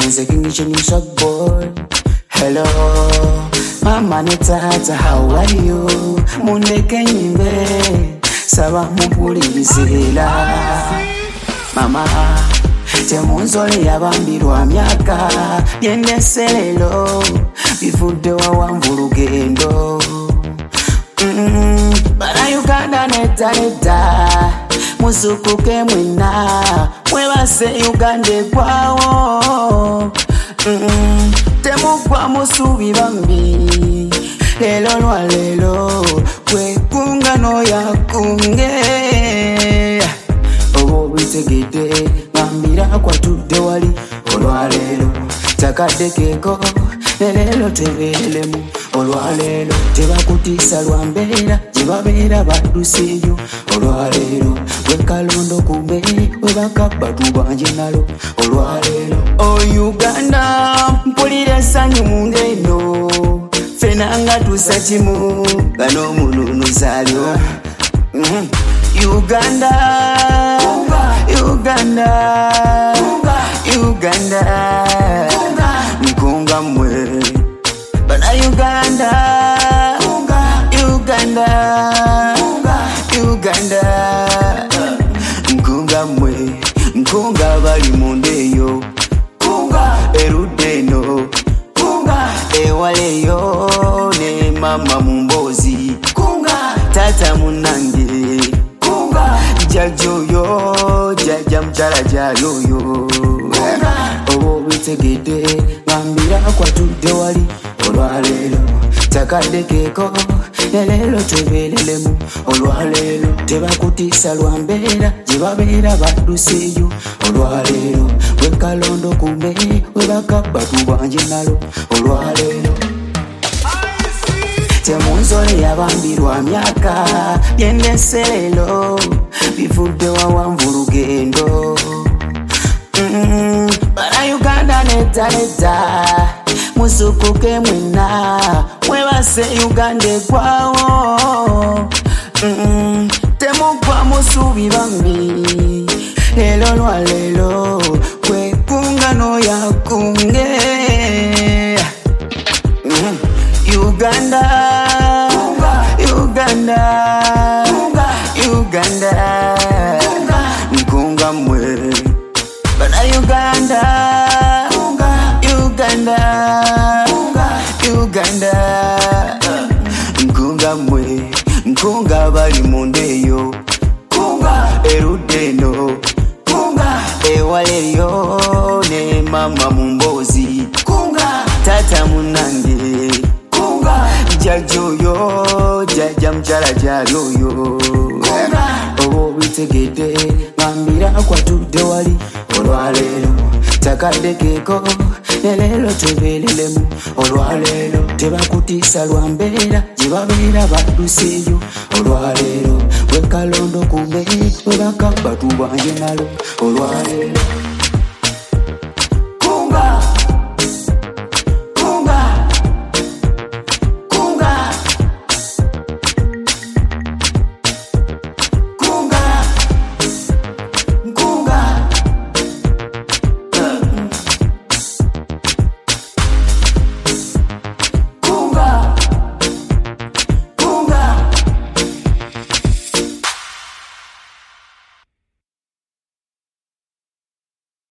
Nze King Shop boy. Hello, mama ne tata, how are you? Mundeke nyimbe, saba mpulizira. Mama, temunzole yabambirwa myaka, byendeselelo, bifudde wawamvulugendo. Bana Uganda neta, musukuke mwina, mwebase Uganda kwawo. Temukwa musubi bambi, lelo lwa lelo, kwe kungano ya kunge. Obo bitegede, bambira kwa tude wali, olwa lelo, takade keko, lelo tebelemu. Olwalelo tebakutisa lwambeera jebabeera badduseeyo. Olwalelo wekalondo kumbe webakabba tubanje nalo. Olwalelo Uganda mpulira essanyu mu ngendo, ffena nga tussa kimu nga n'omununuzaalyo. Uganda, Uganda, Uganda, nkunga mwe. Bana Uganda, Uganda, Uganda, nkunga mwe, nkunga bali mundeyo, erudeno, ewaleyo ne mama mumbozi, tata munange, jajoyo, jaja mchala jayoyo. Obo bitegede, ngambira kwa tude wali. Olwalelo takade keko, lelo tebelelemu. Olwalelo tebakutisa lwambeera jebabeera badduseeyo. Olwalelo wekalondo kumbe webakabba tubanje nalo. Olwalelo temunzole yabambirwa myaka, byendeselelo, bivudde wawamvulugendo. Bana Uganda neta, musukuke mwina, mwebase Uganda kwawo. Temukwa musubi bambi, lelo lwa lelo, kwe kungano ya kunge. Uganda, Uganda, Uganda, nkunga mwe. Bana Uganda, Uganda, Uganda, nkunga mwe, nkunga bali mundeyo, erudeno, ewaleyo ne mama mumbozi, tata munange, jajoyo, jaja mchala jayoyo. Obo bitegede, ngambira kwa tude wali. Olwalelo takade keko, lelo tebelelemu. Olwalelo tebakutisa lwambeera jebabeera badduseeyo. Olwalelo wekalondo kumbe webakabba tubanje nalo. Olwalelo